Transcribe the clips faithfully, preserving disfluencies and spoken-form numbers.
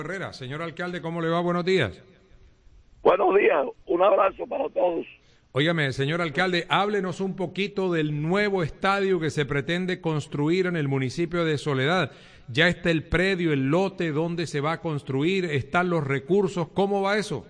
Herrera. Señor alcalde, ¿cómo le va? Buenos días. Buenos días, un abrazo para todos. Óigame, señor alcalde, háblenos un poquito del nuevo estadio que se pretende construir en el municipio de Soledad. Ya está el predio, el lote, dónde se va a construir, están los recursos, ¿cómo va eso?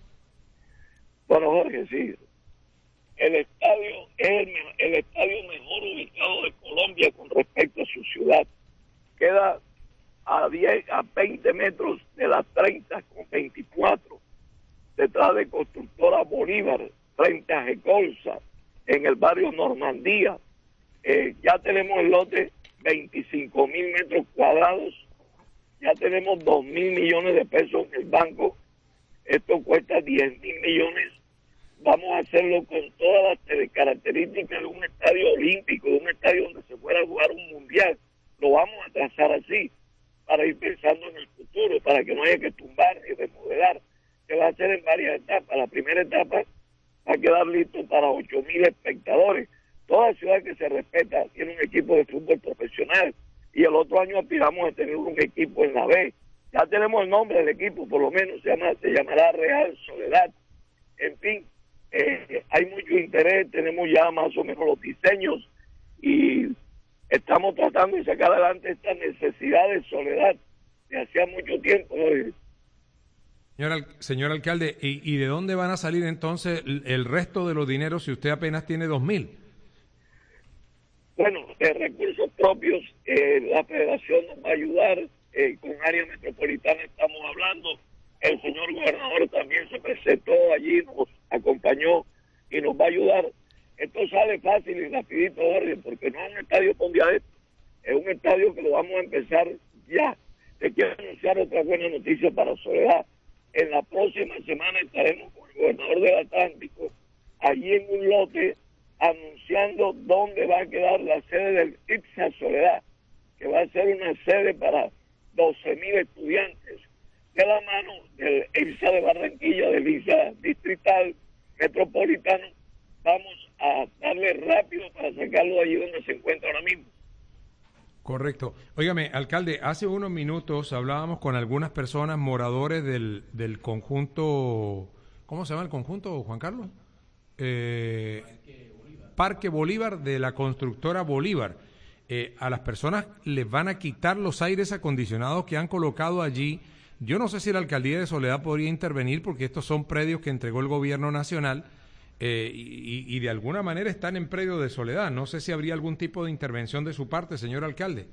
Bueno, Jorge, sí, el estadio es el, el estadio mejor ubicado de Colombia con respecto a su ciudad. Queda a diez, a veinte metros de las treinta con veinticuatro, detrás de Constructora Bolívar, frente a Gecolsa, en el barrio Normandía. Eh, ya tenemos el lote veinticinco mil metros cuadrados, ya tenemos dos mil millones de pesos en el banco, esto cuesta diez mil millones, vamos a hacerlo con todas las características de un estadio olímpico, de un estadio donde se fuera a jugar un mundial, lo vamos a trazar así, para ir pensando en el futuro, para que no haya que tumbar y remodelar. Se va a hacer en varias etapas. La primera etapa va a quedar listo para ocho mil espectadores. Toda ciudad que se respeta tiene un equipo de fútbol profesional y el otro año aspiramos a tener un equipo en la B. Ya tenemos el nombre del equipo, por lo menos se, llama, se llamará Real Soledad. En fin, eh, hay mucho interés, tenemos ya más o menos los diseños y estamos tratando de sacar adelante esta necesidad de Soledad de hacía mucho tiempo. ¿No? Señor, señor alcalde, ¿y, ¿y de dónde van a salir entonces el, el resto de los dineros si usted apenas tiene dos mil? Bueno, de recursos propios, eh, la federación nos va a ayudar, eh, con área metropolitana estamos hablando, el señor gobernador también se presentó allí, nos acompañó y nos va a ayudar. Esto sale fácil y rapidito, Jorge, porque no es un estadio con diadema, es un estadio que lo vamos a empezar ya. Te quiero anunciar otra buena noticia para Soledad. En la próxima semana estaremos con el gobernador del Atlántico, allí en un lote, anunciando dónde va a quedar la sede del I P S A Soledad, que va a ser una sede para doce mil estudiantes, de la mano del I P S A de Barranquilla, del I P S A distrital, metropolitano. Vamos a darle rápido para sacarlo de allí donde se encuentra ahora mismo. Correcto. Óigame, alcalde, hace unos minutos hablábamos con algunas personas moradores del, del conjunto, ¿cómo se llama el conjunto, Juan Carlos? Eh, Parque Bolívar. Parque Bolívar de la constructora Bolívar. Eh, a las personas les van a quitar los aires acondicionados que han colocado allí. Yo no sé si la alcaldía de Soledad podría intervenir porque estos son predios que entregó el gobierno nacional. Eh, y, y de alguna manera están en predio de Soledad. No sé si habría algún tipo de intervención de su parte, señor alcalde.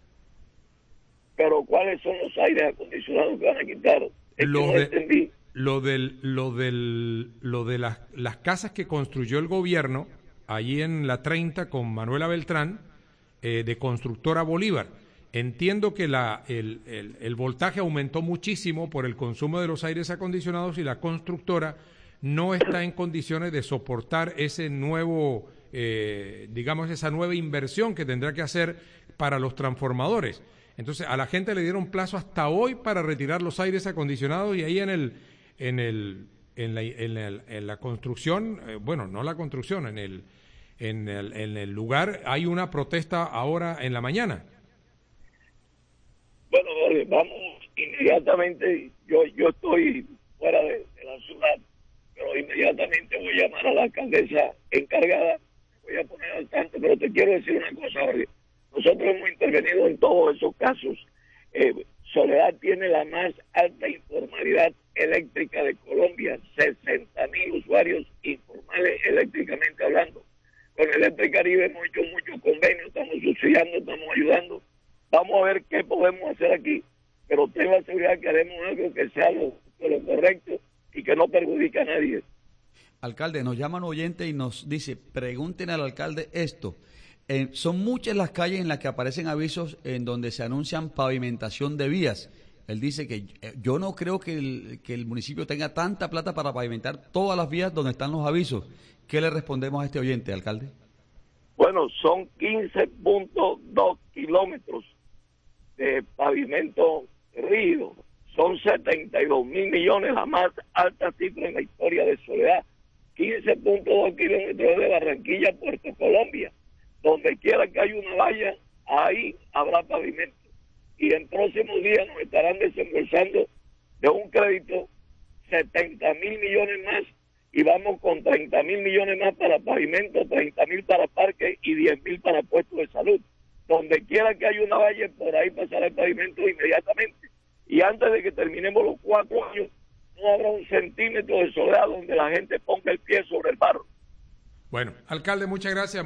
Pero ¿cuáles son los aires acondicionados que van a quitar? Es lo, que no de, entendí. lo del, lo del, lo de las, las casas que construyó el gobierno allí en la treinta con Manuela Beltrán, eh, de Constructora Bolívar. Entiendo que la, el, el, el voltaje aumentó muchísimo por el consumo de los aires acondicionados y la constructora no está en condiciones de soportar ese nuevo, eh, digamos, esa nueva inversión que tendrá que hacer para los transformadores. Entonces, a la gente le dieron plazo hasta hoy para retirar los aires acondicionados y ahí en el, en el, en la, en el, en la construcción, eh, bueno, no la construcción, en el, en el, en el lugar hay una protesta ahora en la mañana. Bueno, Jorge, vamos inmediatamente. Yo, yo estoy fuera de, de la ciudad, pero inmediatamente voy a llamar a la alcaldesa encargada, voy a poner al tanto, pero te quiero decir una cosa, Jorge. Nosotros hemos intervenido en todos esos casos. Eh, Soledad tiene la más alta informalidad eléctrica de Colombia, sesenta mil usuarios informales eléctricamente hablando. Con Eléctrica Caribe hemos hecho muchos convenios, estamos subsidiando, estamos ayudando. Vamos a ver qué podemos hacer aquí, pero ten la seguridad que haremos algo que sea lo, lo correcto y que no perjudique a nadie. Alcalde, nos llama un oyente y nos dice, pregúntenle al alcalde esto. Eh, son muchas las calles en las que aparecen avisos en donde se anuncian pavimentación de vías. Él dice que eh, yo no creo que el, que el municipio tenga tanta plata para pavimentar todas las vías donde están los avisos. ¿Qué le respondemos a este oyente, alcalde? Bueno, son quince punto dos kilómetros de pavimento rígido. Son setenta y dos mil millones, la más alta cifra en la historia de Soledad. quince punto dos kilómetros de Barranquilla a Puerto Colombia. Donde quiera que haya una valla, ahí habrá pavimento. Y en próximos días nos estarán desembolsando es un crédito setenta mil millones más y vamos con treinta mil millones más para pavimento, treinta mil para parques y diez mil para puestos de salud. Donde quiera que haya una valle, por ahí pasará el pavimento inmediatamente. Y antes de que terminemos los cuatro años, no habrá un centímetro de soledad donde la gente ponga el pie sobre el barro. Bueno, alcalde, muchas gracias.